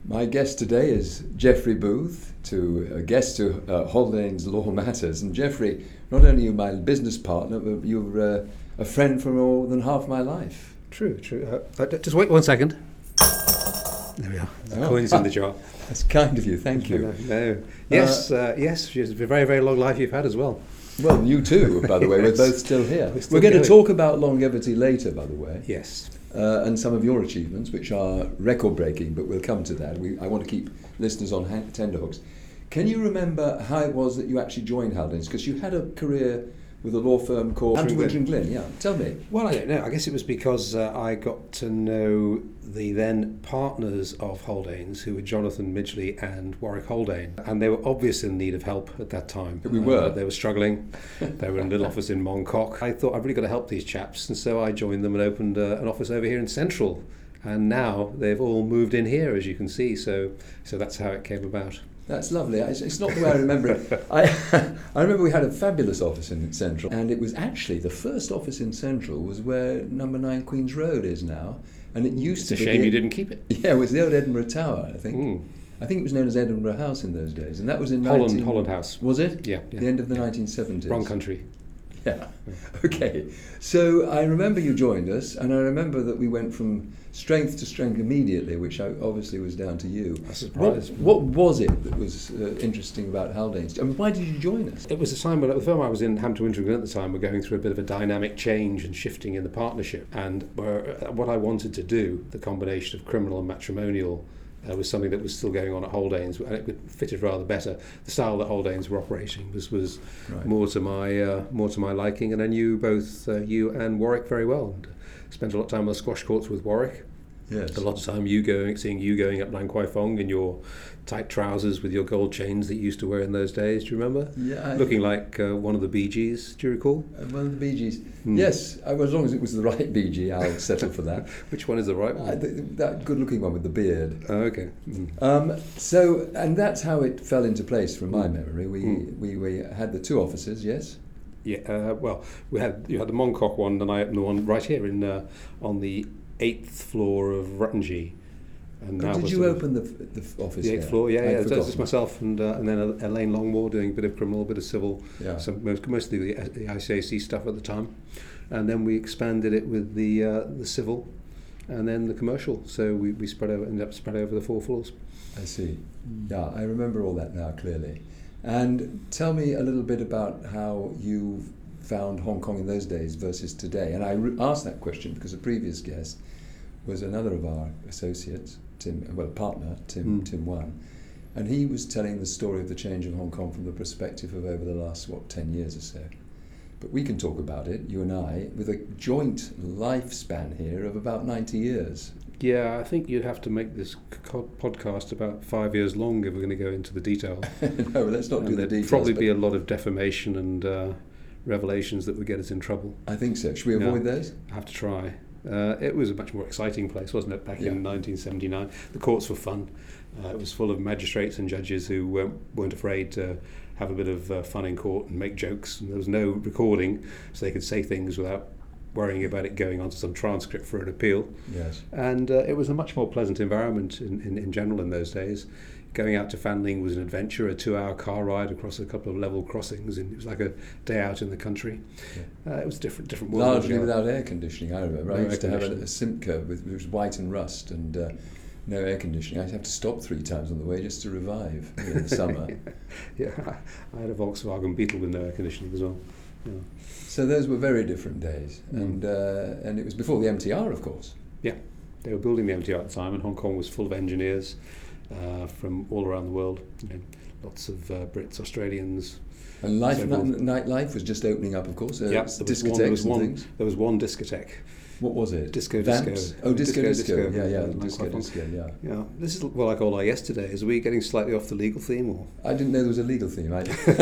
My guest today is Geoffrey Booth, a guest to Haldane's Law Matters. And Geoffrey, not only are you my business partner, but you're a friend for more than half my life. True. Just wait 1 second. There we are. The coins in the jar. That's kind of you. Thank you. No. Yes. It's a very, very long life you've had as well. Well, you too, by the way. Yes. We're both still here. We're going to talk about longevity later, by the way. Yes. And some of your achievements, which are record-breaking, but we'll come to that. I want to keep listeners on tenterhooks. Can you remember how it was that you actually joined Haldane's? Because you had a career with a law firm called Hunter Wintер & Glyn. Yeah, tell me. Well, I don't know. I guess it was because I got to know the then partners of Haldane's, who were Jonathan Midgley and Warwick Haldane, and they were obviously in need of help at that time. We were. They were struggling. They were in a little office in Mongkok. I thought I've really got to help these chaps, and so I joined them and opened an office over here in Central. And now they've all moved in here, as you can see. So that's how it came about. That's lovely. It's not the way I remember it. I remember we had a fabulous office in Central, and it was actually the first office in Central was where number 9 Queen's Road is now, and it used to be... It's a shame you didn't keep it. Yeah, it was the old Edinburgh Tower, I think. Mm. I think it was known as Edinburgh House in those days, and that was in Holland House. Was it? Yeah. The end of the 1970s. Wrong country. Yeah. Okay. So I remember you joined us, and I remember that we went from strength to strength immediately, which obviously was down to you. What was it that was interesting about Haldane's? I mean, why did you join us? It was a time when the firm I was in, Hampton Wintер & Glyn at the time, were going through a bit of a dynamic change and shifting in the partnership. And what I wanted to do, the combination of criminal and matrimonial, was something that was still going on at Haldane's, and it fitted rather better. The style that Haldane's were operating was right. more to my liking, and I knew both you and Warwick very well. And spent a lot of time on the squash courts with Warwick. Yes. A lot of time seeing you going up Lan Kwai Fong in your tight trousers with your gold chains that you used to wear in those days. Do you remember? Yeah. Looking like one of the Bee Gees. Do you recall? One of the Bee Gees. Yes. As long as it was the right Bee Gee, I'll settle for that. Which one is the right one? That good-looking one with the beard. Oh, okay. And that's how it fell into place from my memory. We had the two offices, yes? Yeah. You had the Mongkok one, and I opened the one right here on the 8th floor of Ruttengy. And did you open the office? The 8th floor, yeah. Just myself and then Elaine Longmore doing a bit of criminal, a bit of civil. Yeah. So mostly the ICAC stuff at the time, and then we expanded it with the civil, and then the commercial. So we ended up spread over the 4 floors. I see. Yeah, I remember all that now clearly. And tell me a little bit about how you found Hong Kong in those days versus today. And I asked that question because a previous guest was another of our associates, Tim Wan, and he was telling the story of the change in Hong Kong from the perspective of over the last 10 years or so. But we can talk about it, you and I, with a joint lifespan here of about 90 years. Yeah, I think you'd have to make this podcast about 5 years long if we're going to go into the details. No, let's not do the details. There'd probably be a lot of defamation and revelations that would get us in trouble. I think so. Should we avoid those? I have to try. It was a much more exciting place, wasn't it, back in 1979? The courts were fun. It was full of magistrates and judges who weren't afraid to have a bit of fun in court and make jokes. And there was no recording, so they could say things without worrying about it going onto some transcript for an appeal. Yes. And it was a much more pleasant environment in general in those days. Going out to Fanling was an adventure, a 2-hour car ride across a couple of level crossings, and it was like a day out in the country. Yeah. It was different world. Largely without air conditioning, I remember. I used to have a Simca which was white and rust and no air conditioning. I'd have to stop 3 times on the way just to revive in the summer. Yeah, I had a Volkswagen Beetle with no air conditioning as well. Yeah. So those were very different days, and it was before the MTR, of course. Yeah, they were building the MTR at the time, and Hong Kong was full of engineers from all around the world. Lots of Brits, Australians. And nightlife was just opening up, of course. Discotheques and things. There was one discotheque. What was it? Disco. Oh, disco. Yeah. Disco. Yeah. This is like all our yesterdays. Are we getting slightly off the legal theme, or? I didn't know there was a legal theme.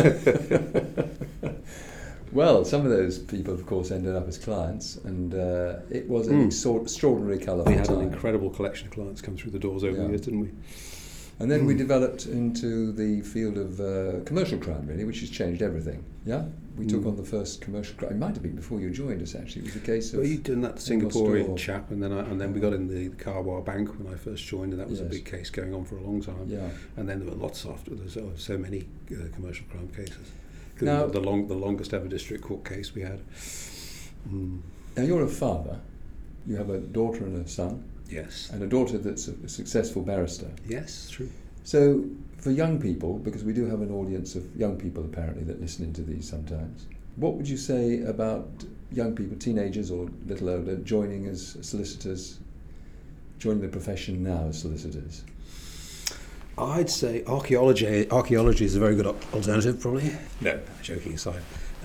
Well, some of those people, of course, ended up as clients, and it was an extraordinary colourful time. We had an incredible collection of clients come through the doors over the years, didn't we? And then we developed into the field of commercial crime, really, which has changed everything. Yeah? We took on the first commercial crime. It might have been before you joined us, actually. It was a case of... Well, you'd done that Singaporean chap, and then we got in the Carwar Bank when I first joined, and that was a big case going on for a long time. Yeah. And then there were lots after. There's so many commercial crime cases. Now, the longest ever district court case we had. Now, you're a father. You have a daughter and a son. Yes. And a daughter that's a successful barrister. Yes, true. So, for young people, because we do have an audience of young people apparently that listen into these sometimes, what would you say about young people, teenagers or a little older, joining as solicitors, joining the profession now as solicitors? I'd say archaeology is a very good alternative, probably. No, joking aside.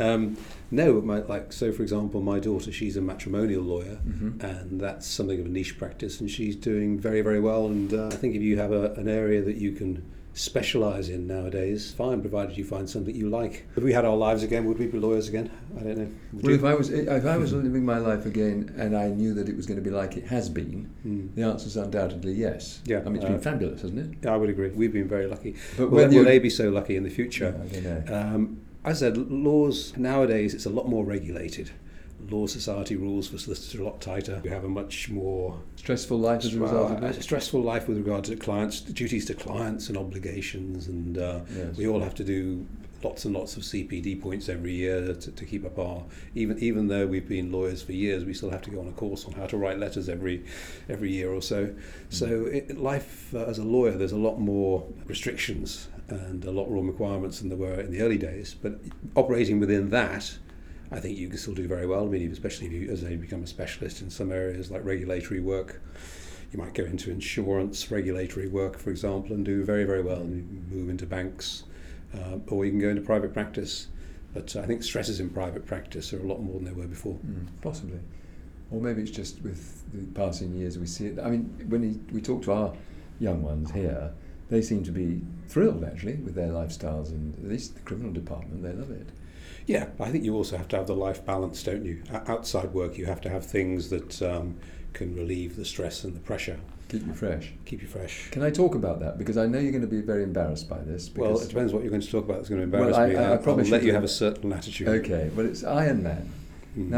So for example, my daughter, she's a matrimonial lawyer, and that's something of a niche practice, and she's doing very, very well. And I think if you have an area that you can specialise in nowadays, fine, provided you find something you like. If we had our lives again, would we be lawyers again? I don't know. Well, if I was living my life again and I knew that it was going to be like it has been, the answer is undoubtedly yes. Yeah, I mean, it's been fabulous, hasn't it? Yeah, I would agree. We've been very lucky. But will they be so lucky in the future? Yeah, I don't know. I said laws nowadays, it's a lot more regulated. Law Society rules for solicitors are a lot tighter. We have a much more stressful life as a result of it. Stressful life with regard to clients, duties to clients and obligations, and we all have to do lots and lots of CPD points every year to keep up our. Even though we've been lawyers for years, we still have to go on a course on how to write letters every year or so. So life as a lawyer, there's a lot more restrictions and a lot more requirements than there were in the early days. But operating within that, I think you can still do very well. I mean, especially as you become a specialist in some areas like regulatory work. You might go into insurance, regulatory work, for example, and do very, very well. And you move into banks, or you can go into private practice. But I think stresses in private practice are a lot more than they were before. Possibly. Or maybe it's just with the passing years we see it. I mean, when we talk to our young ones here, they seem to be thrilled, actually, with their lifestyles. And at least the criminal department, they love it. Yeah, I think you also have to have the life balance, don't you? Outside work, you have to have things that can relieve the stress and the pressure. Keep you fresh. Keep you fresh. Can I talk about that? Because I know you're going to be very embarrassed by this. Well, it depends what you're going to talk about that's going to embarrass me. I promise I'll let you have a certain latitude. Okay, well, it's Iron Man. Now,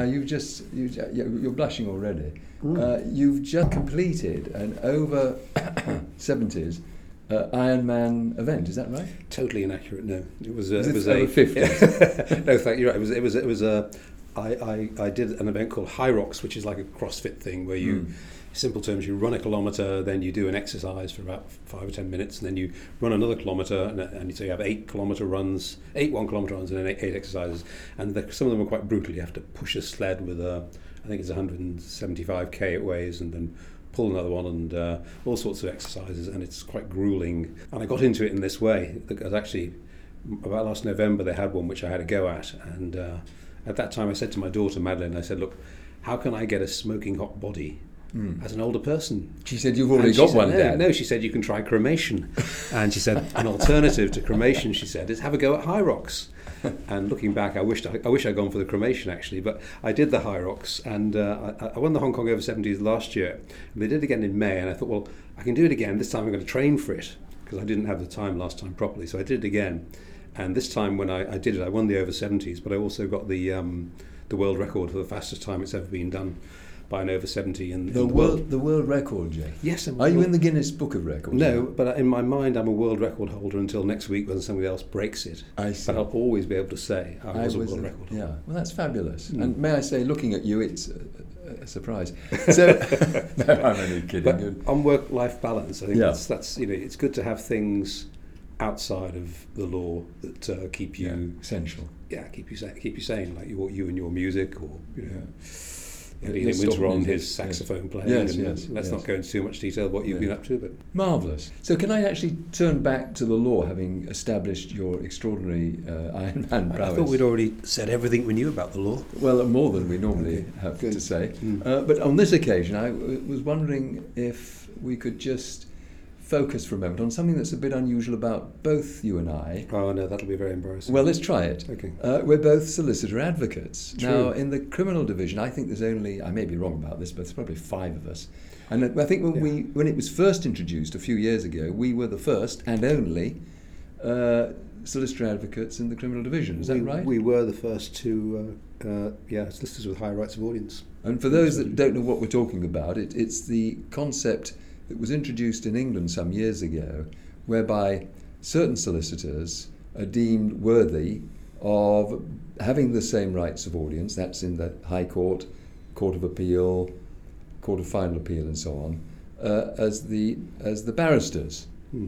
you're blushing already. You've just completed an over 70s Iron Man event, is that right? Totally inaccurate. No, it was. It was over 50s. No, thank you. Right. It was a. I did an event called Hyrox, which is like a CrossFit thing where you, simple terms, you run a kilometre, then you do an exercise for about 5 or 10 minutes, and then you run another kilometre, and so you have 8 1-kilometre runs, and then 8 exercises, and some of them are quite brutal. You have to push a sled with I think it's 175k it weighs, and then pull another one, and all sorts of exercises, and it's quite grueling. And I got into it in this way because actually about last November they had one which I had a go at, and at that time I said to my daughter Madeline, I said, look, how can I get a smoking hot body as an older person? She said, you've already got one, Dad. No, she said, you can try cremation. And she said, an alternative to cremation, she said, is have a go at Hyrox. And looking back, I wish I'd gone for the cremation, actually, but I did the Hyrox, and I won the Hong Kong Over 70s last year, and they did it again in May, and I thought, well, I can do it again. This time I'm going to train for it, because I didn't have the time last time properly, so I did it again. And this time when I did it, I won the Over 70s, but I also got the world record for the fastest time it's ever been done by an over 70 in the world. The world record, Jay? Yes. Are you in the Guinness Book of Records? No, but in my mind I'm a world record holder until next week when somebody else breaks it. I see. But I'll always be able to say I was a world record holder. Yeah, well, that's fabulous. And may I say, looking at you, it's a surprise. So, no, I'm only kidding. But on work-life balance, I think that's it's good to have things outside of the law that keep you essential. Yeah, keep you sane, like you and your music, or Ian Yes, Winter on music, his saxophone playing. Let's not go into too much detail what you've been up to, but marvellous. So can I actually turn back to the law, having established your extraordinary Iron Man prowess? I thought we'd already said everything we knew about the law. Well, more than we normally have to say. But on this occasion, I was wondering if we could just focus for a moment on something that's a bit unusual about both you and I. Oh no, that'll be very embarrassing. Well, let's try it. Okay. We're both solicitor advocates. True. Now, in the criminal division, I think there's only, I may be wrong about this, but there's probably 5 of us. And I think when it was first introduced a few years ago, we were the first and only solicitor advocates in the criminal division. Is that right? We were the first to, solicitors with high rights of audience. And for those that don't know what we're talking about, it's the concept that was introduced in England some years ago, whereby certain solicitors are deemed worthy of having the same rights of audience, that's in the High Court, Court of Appeal, Court of Final Appeal and so on, as the barristers.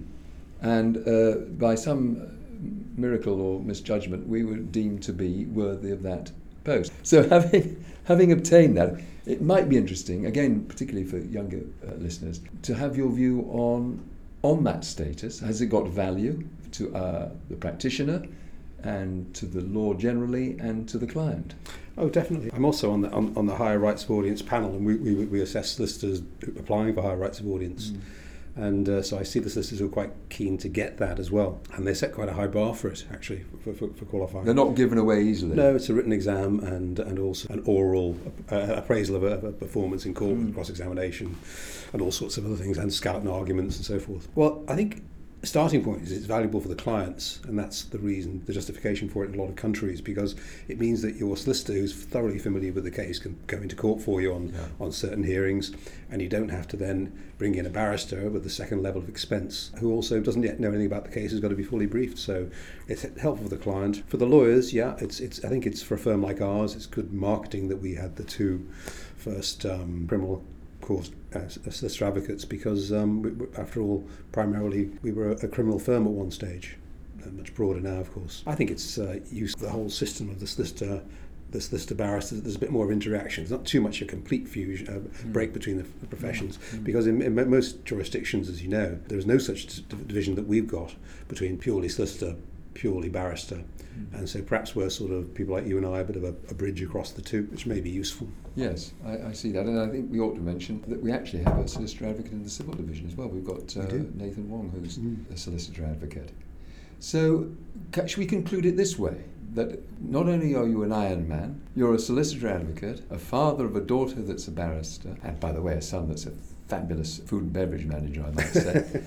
And by some miracle or misjudgment, we were deemed to be worthy of that post. So having obtained that, it might be interesting, again, particularly for younger listeners, to have your view on that status. Has it got value to the practitioner and to the law generally and to the client? Oh, definitely. I'm also on the higher rights of audience panel, and we assess solicitors applying for higher rights of audience. And so I see the solicitors who are quite keen to get that as well. And they set quite a high bar for it, actually, for qualifying. They're not given away easily? No, it's a written exam and also an oral appraisal of a performance in court with cross-examination and all sorts of other things, and scouting arguments and so forth. Well, I think the starting point is it's valuable for the clients, and that's the reason, the justification for it in a lot of countries, because it means that your solicitor who's thoroughly familiar with the case can go into court for you on certain hearings, and you don't have to then bring in a barrister with the second level of expense who also doesn't yet know anything about the case, has got to be fully briefed. So it's helpful for the client. For the lawyers, it's I think it's for a firm like ours, it's good marketing that we had the 2 first criminal course solicitor advocates, because after all, primarily we were a criminal firm at one stage, much broader now, of course. I think it's use of the whole system of the solicitor barrister. There's a bit more of interaction. There's not too much a complete fusion break between the professions, because in most jurisdictions, as you know, there is no such division that we've got between purely solicitor, purely barrister. And so perhaps we're sort of, people like you and I, a bit of a bridge across the two, which may be useful. Yes, I see that, and I think we ought to mention that we actually have a solicitor advocate in the civil division as well. We've got Nathan Wong, who's a solicitor advocate. So should we conclude it this way, that not only are you an Iron Man, you're a solicitor advocate, a father of a daughter that's a barrister, and by the way, a son that's a fabulous food and beverage manager, I might say.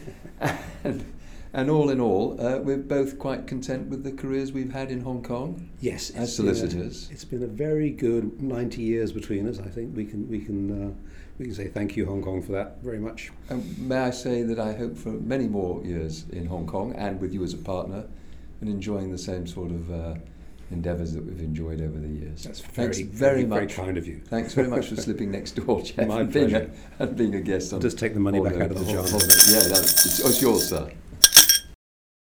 And all in all, we're both quite content with the careers we've had in Hong Kong. Yes, as solicitors. It's been a very good 90 years between us. I think we can say thank you, Hong Kong, for that very much. May I say that I hope for many more years in Hong Kong and with you as a partner, and enjoying the same sort of endeavours that we've enjoyed over the years. That's very very kind of you. Thanks very much for slipping next door, Jeff. My pleasure. And being a guest on. Just take the money back out of the jar. Yeah, it's yours, sir.